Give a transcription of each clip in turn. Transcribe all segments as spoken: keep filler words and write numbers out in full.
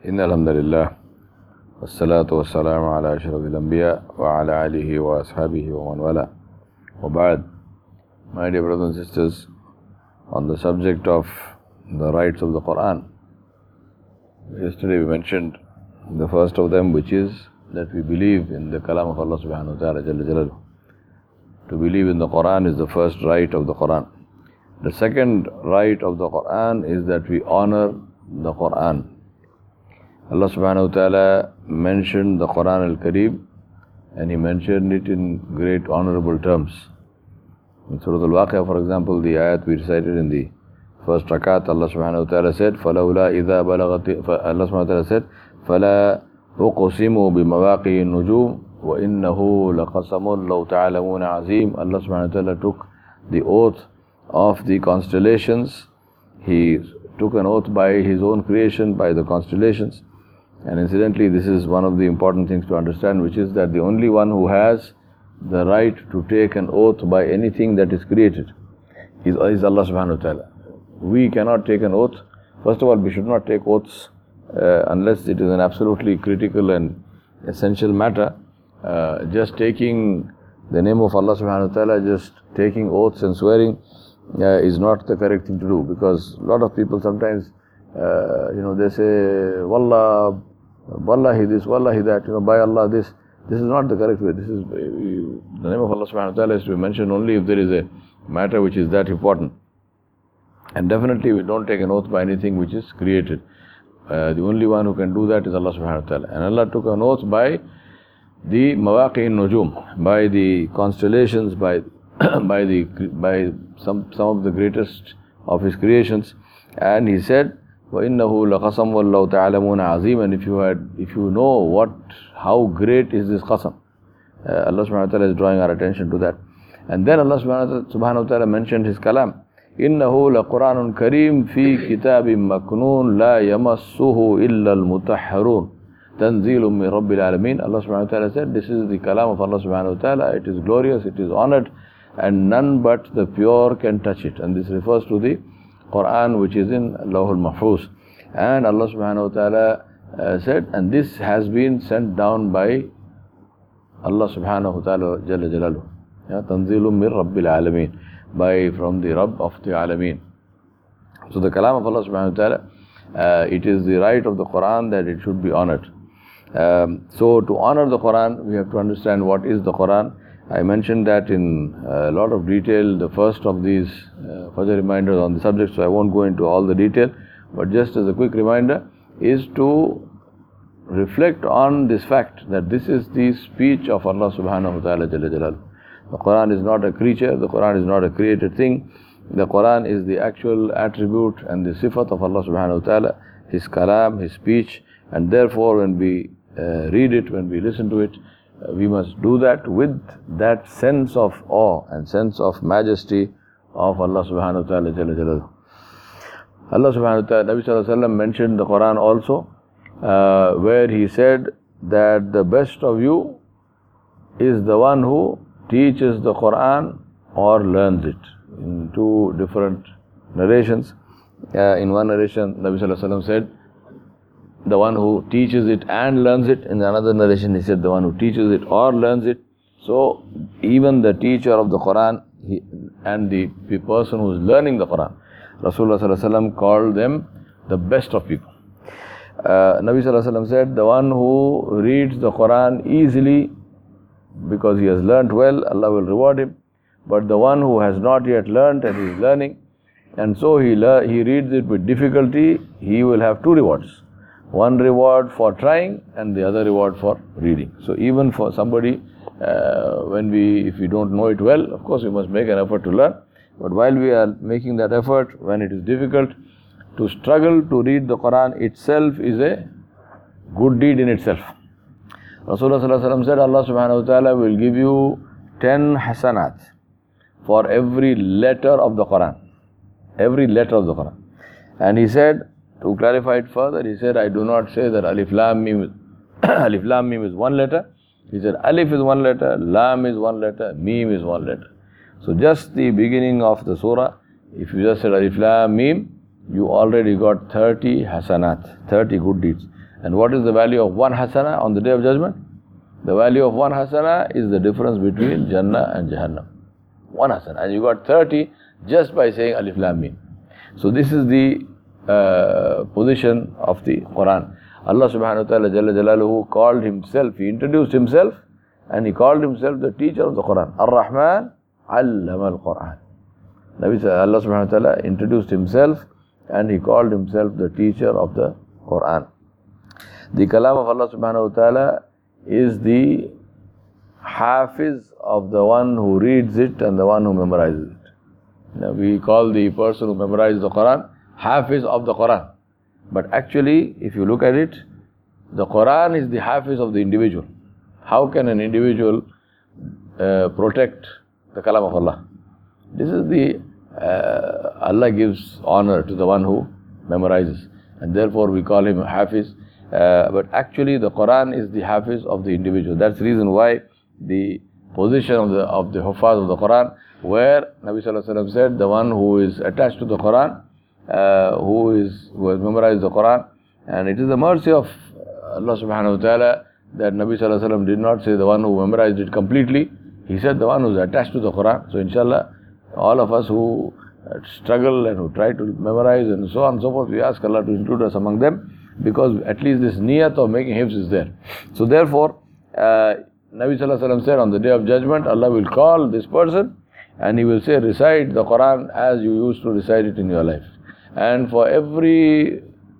إن الحمد لله والصلاة والسلام على أشرف الأنبياء وعلى آله وأصحابه ومن والاه. وبعد, my dear brothers and sisters, on the subject of the rights of the Quran, yesterday we mentioned the first of them, which is that we believe in the Kalam of Allah subhanahu wa ta'ala Jalla Jalaluhu. To believe in the Quran is the first right of the Quran. The second right of the Quran is that we honor the Quran. Allah subhanahu wa ta'ala mentioned the Quran al-Kareem, and He mentioned it in great honorable terms. In Surah Al-Waqi'ah, for example, the ayat we recited in the first rakat, Allah subhanahu wa ta'ala said, فَلَوْلَا إِذَا بَلَغَتِ Allah subhanahu wa ta'ala said, فَلَا أُقْسِمُ بِمَوَاقِعِ النُّجُومِ وَإِنَّهُ لَقَسَمٌ لَوْ تَعْلَمُونَ عَظِيمٌ. Allah subhanahu wa ta'ala took the oath of the constellations. He took an oath by His own creation, by the constellations. And incidentally, this is one of the important things to understand, which is that the only one who has the right to take an oath by anything that is created is, is Allah subhanahu wa ta'ala. We cannot take an oath. First of all, we should not take oaths uh, unless it is an absolutely critical and essential matter. Uh, just taking the name of Allah subhanahu wa ta'ala, just taking oaths and swearing uh, is not the correct thing to do, because a lot of people sometimes, uh, you know, they say, Wallah, Wallahi this, Wallahi that, you know, by Allah this. This is not the correct way. This is, the name of Allah subhanahu wa ta'ala is to be mentioned only if there is a matter which is that important. And definitely we don't take an oath by anything which is created. Uh, the only one who can do that is Allah subhanahu wa ta'ala. And Allah took an oath by the Mawaqi Nujum, by the constellations, by by the by some some of the greatest of His creations. And He said, وَإِنَّهُ لَقَسَمٌ وَاللَّهُ تَعْلَمُونَ عَظِيمٌ. And if you had, if you know what, how great is this qasam, uh, Allah subhanahu wa ta'ala is drawing our attention to that. And then Allah subhanahu wa ta'ala mentioned His kalam. إِنَّهُ لَقُرْآنٌ كَرِيمٌ فِي كِتَابٍ مَكْنُونٍ لَا يَمَسُّهُ إِلَّا الْمُطَهَّرُونَ تَنزِيلٌ مِّن رَبِّ الْعَالَمِينَ. Allah subhanahu wa ta'ala said, this is the kalam of Allah subhanahu wa ta'ala. It is glorious, it is honored, and none but the pure can touch it. And this refers to the Quran, which is in Lawhul Mahfuz. And Allah subhanahu wa ta'ala uh, said, and this has been sent down by Allah subhanahu wa ta'ala Jalla Jalaluhu. Tanzilum mir Rabbil Alameen, by from the Rabb of the Alameen. So the kalam of Allah subhanahu wa ta'ala, uh, it is the right of the Quran that it should be honored. Um, so to honor the Quran, we have to understand what is the Quran. I mentioned that in a lot of detail, the first of these uh, further reminders on the subject, so I won't go into all the detail, but just as a quick reminder is to reflect on this fact that this is the speech of Allah subhanahu wa ta'ala Jalla Jalaluhu. The Quran is not a creature, the Quran is not a created thing. The Quran is the actual attribute and the sifat of Allah subhanahu wa ta'ala, His kalam, His speech, and therefore when we uh, read it, when we listen to it, Uh, we must do that with that sense of awe and sense of majesty of Allah subhanahu wa ta'ala Jalla Jalaluhu. Allah subhanahu wa ta'ala, Nabi sallallahu alayhi wa sallam mentioned the Quran also, uh, where He said that the best of you is the one who teaches the Quran or learns it. In two different narrations. Uh, in one narration, Nabi sallallahu alayhi wa sallam said, the one who teaches it and learns it. In another narration, he said, the one who teaches it or learns it. So, even the teacher of the Quran he, and the, the person who is learning the Quran, Rasulullah sallallahu alaihi wasallam called them the best of people. Uh, Nabi sallallahu alaihi wasallam said, the one who reads the Quran easily because he has learnt well, Allah will reward him. But the one who has not yet learnt and he is learning, and so he, le- he reads it with difficulty, he will have two rewards. One reward for trying and the other reward for reading. So even for somebody, uh, when we, if we don't know it well, of course we must make an effort to learn. But while we are making that effort, when it is difficult, to struggle to read the Quran itself is a good deed in itself. Rasulullah sallallahu alaihi wasallam said, Allah subhanahu wa ta'ala will give you ten hasanat for every letter of the Quran. Every letter of the Quran. And he said, to clarify it further, he said, I do not say that Alif Lam Mim is, Alif Lam Mim is one letter. He said, Alif is one letter, Lam is one letter, Mim is one letter. So just the beginning of the surah, if you just said Alif Lam Mim, you already got thirty hasanat, thirty good deeds. And what is the value of one hasana on the Day of Judgment? The value of one hasana is the difference between Jannah and Jahannam. One hasana. And you got thirty just by saying Alif Lam Mim. So this is the uh, position of the Quran. Allah subhanahu wa ta'ala Jalla Jalaluhu called himself, he introduced himself and he called himself the teacher of the Quran. Ar-Rahman allama al-Quran. Nabi Allah subhanahu wa ta'ala introduced himself and he called himself the teacher of the Quran. The kalam of Allah subhanahu wa ta'ala is the hafiz of the one who reads it and the one who memorizes it. Now we call the person who memorizes the Quran hafiz of the Quran. But actually, if you look at it, the Quran is the hafiz of the individual. How can an individual uh, protect the kalam of Allah? This is the, uh, Allah gives honor to the one who memorizes. And therefore we call him hafiz. Uh, but actually the Quran is the hafiz of the individual. That's the reason why the position of the of the hufaz of the Quran, where Nabi Sallallahu Alaihi Wasallam said, the one who is attached to the Quran, uh, who is who has memorized the Quran, and it is the mercy of Allah Subhanahu wa Taala that Nabi Sallallahu Alaihi Wasallam did not say the one who memorized it completely. He said the one who is attached to the Quran. So inshallah, all of us who struggle and who try to memorize and so on and so forth, we ask Allah to include us among them, because at least this niyat of making hifz is there. So therefore, uh, Nabi Sallallahu Alaihi Wasallam said, on the Day of Judgment, Allah will call this person and He will say, recite the Quran as you used to recite it in your life. And for every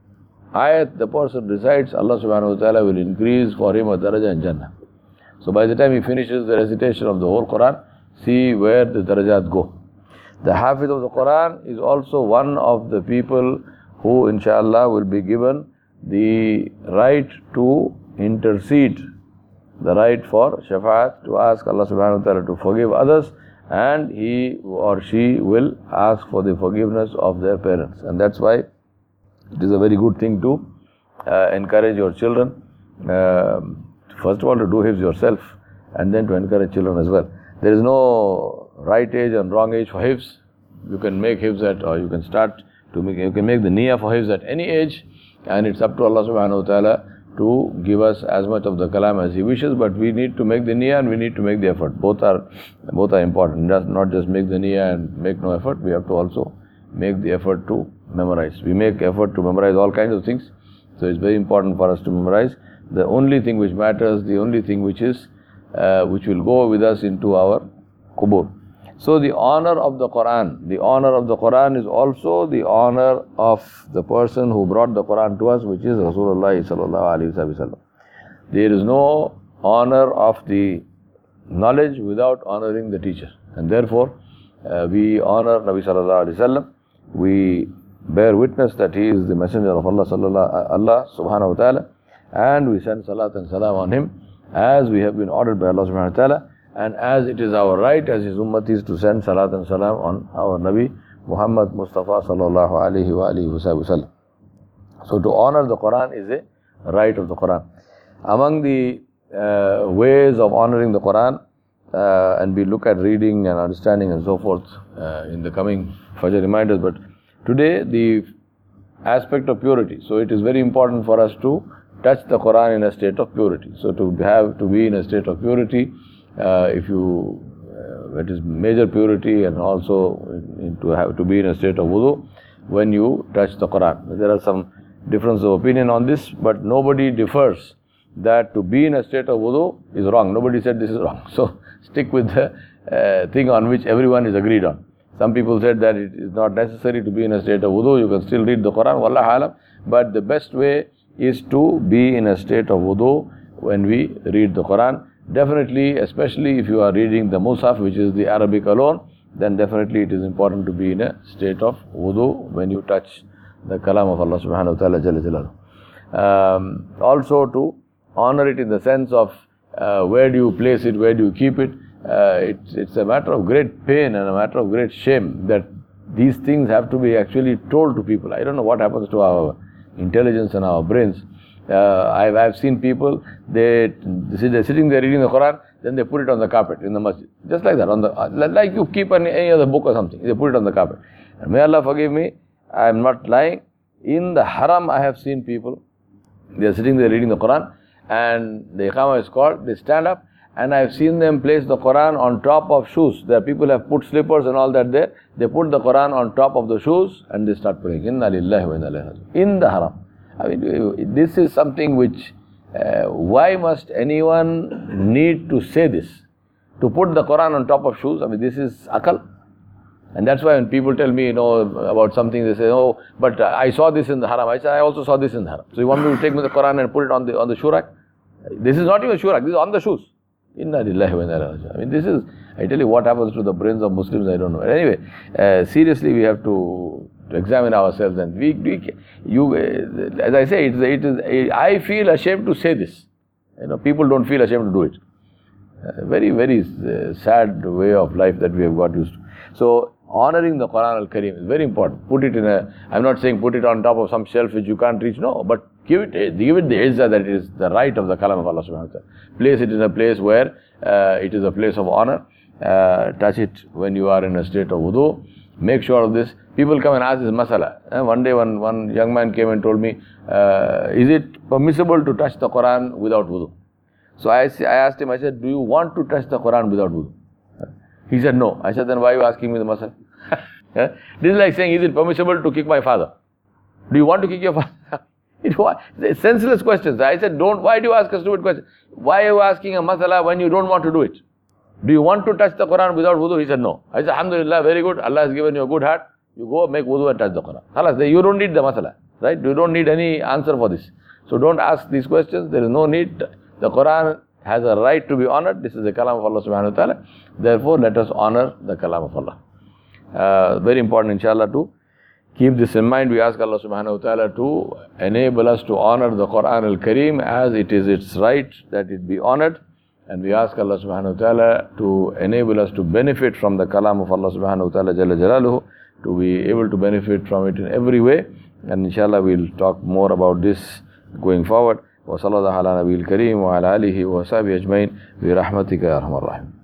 ayat the person recites, Allah Subhanahu wa Ta'ala will increase for him a daraja in Jannah. So by the time he finishes the recitation of the whole Quran, see where the darajat go. The Hafiz of the Quran is also one of the people who inshallah will be given the right to intercede, the right for shafaat, to ask Allah subhanahu wa ta'ala to forgive others, and he or she will ask for the forgiveness of their parents. And that's why it is a very good thing to uh, encourage your children, uh, first of all to do hifz yourself, and then to encourage children as well. There is no right age and wrong age for hifz. You can make hifz at, or you can start to make, you can make the niyyah for hifz at any age, and it's up to Allah subhanahu wa ta'ala to give us as much of the kalam as He wishes, but we need to make the niyyah and we need to make the effort. Both are both are important. Not just make the niyyah and make no effort, we have to also make the effort to memorize. We make effort to memorize all kinds of things, so it's very important for us to memorize. The only thing which matters, the only thing which is, uh, which will go with us into our qubur. So the honor of the Quran, the honor of the Quran is also the honor of the person who brought the Quran to us, which is Rasulullah sallallahu alaihi wasallam. There is no honor of the knowledge without honoring the teacher, and therefore uh, we honor Nabi sallallahu alaihi wasallam. We bear witness that he is the messenger of Allah sallallahu Allah subhanahu wa ta'ala, and we send salat and salam on him as we have been ordered by Allah subhanahu wa ta'ala. And as it is our right as his ummatis to send salat and salam on our Nabi Muhammad Mustafa sallallahu alayhi wa alihi wa sallam. So to honor the Quran is a right of the Quran. Among the uh, ways of honoring the Quran, uh, and we look at reading and understanding and so forth uh, in the coming Fajr reminders, but today the aspect of purity. So it is very important for us to touch the Quran in a state of purity. So to have to be in a state of purity, Uh, if you, uh, it is major purity, and also in, to have to be in a state of wudu when you touch the Quran. There are some differences of opinion on this, but nobody differs that to be in a state of wudu is wrong. Nobody said this is wrong. So stick with the uh, thing on which everyone is agreed on. Some people said that it is not necessary to be in a state of wudu. You can still read the Quran, wallahu alam. But the best way is to be in a state of wudu when we read the Quran. Definitely, especially if you are reading the Musaf, which is the Arabic alone, then definitely it is important to be in a state of wudu when you touch the kalam of Allah subhanahu wa ta'ala jalla jalaluhu. Um, also to honor it in the sense of uh, where do you place it, where do you keep it. Uh, it's, it's a matter of great pain and a matter of great shame that these things have to be actually told to people. I don't know what happens to our intelligence and our brains. Uh, I've, I've seen people, they, they're sitting there reading the Quran, then they put it on the carpet in the masjid. Just like that, on the like you keep any, any other book or something, they put it on the carpet. And may Allah forgive me, I am not lying. In the haram I have seen people They are sitting there reading the Quran, and the Iqamah is called, they stand up, and I have seen them place the Quran on top of shoes. There are people have put slippers and all that there. They put the Quran on top of the shoes and they start praying. Inna lillahi wa inna ilaihi raji'un. In the haram. I mean, this is something which, uh, why must anyone need to say this? To put the Quran on top of shoes? I mean, this is akal. And that's why when people tell me, you know, about something, they say, oh, but I saw this in the haram. I say, I also saw this in the haram. So you want me to take me the Quran and put it on the on the shoe rack? This is not even shoe rack. This is on the shoes. Inna lillahi wa inna ilaihi raji'un. I mean, this is, I tell you what happens to the brains of Muslims, I don't know. Anyway, uh, seriously, we have to, to examine ourselves. And we, we you, uh, as I say, it is, it is, I feel ashamed to say this. You know, people don't feel ashamed to do it. Uh, very, very uh, sad way of life that we have got used to. So, honoring the Quran al-Kareem is very important. Put it in a, I'm not saying put it on top of some shelf which you can't reach, no, but give it, give it the izzah that it is the right of the kalam of Allah subhanahu wa ta'ala. Place it in a place where uh, it is a place of honor. Uh, touch it when you are in a state of wudu. Make sure of this. People come and ask this masala. Uh, one day one, one young man came and told me, uh, is it permissible to touch the Quran without wudu? So I, I asked him, I said, do you want to touch the Quran without wudu? He said, no. I said, then why are you asking me the masala? Yeah? This is like saying, is it permissible to kick my father? Do you want to kick your father? It was senseless questions. I said, don't, why do you ask a stupid question? Why are you asking a masala when you don't want to do it? Do you want to touch the Quran without wudu? He said, no. I said, alhamdulillah, very good. Allah has given you a good heart. You go make wudu and touch the Quran. Khalas, you don't need the masala. Right? You don't need any answer for this. So don't ask these questions. There is no need. The Quran has a right to be honored. This is the kalam of Allah subhanahu wa ta'ala. Therefore, let us honor the kalam of Allah. Uh, very important, inshallah, to keep this in mind. We ask Allah subhanahu wa ta'ala to enable us to honor the Quran al-Kareem as it is its right that it be honored. And we ask Allah subhanahu wa ta'ala to enable us to benefit from the kalam of Allah subhanahu wa ta'ala jalla jalaluhu, to be able to benefit from it in every way. And inshallah we'll talk more about this going forward. Wa sallallahu ala nabiyil kareem wa ala alihi wa sahbihi ajmain bi rahmatika ya arhamar rahim.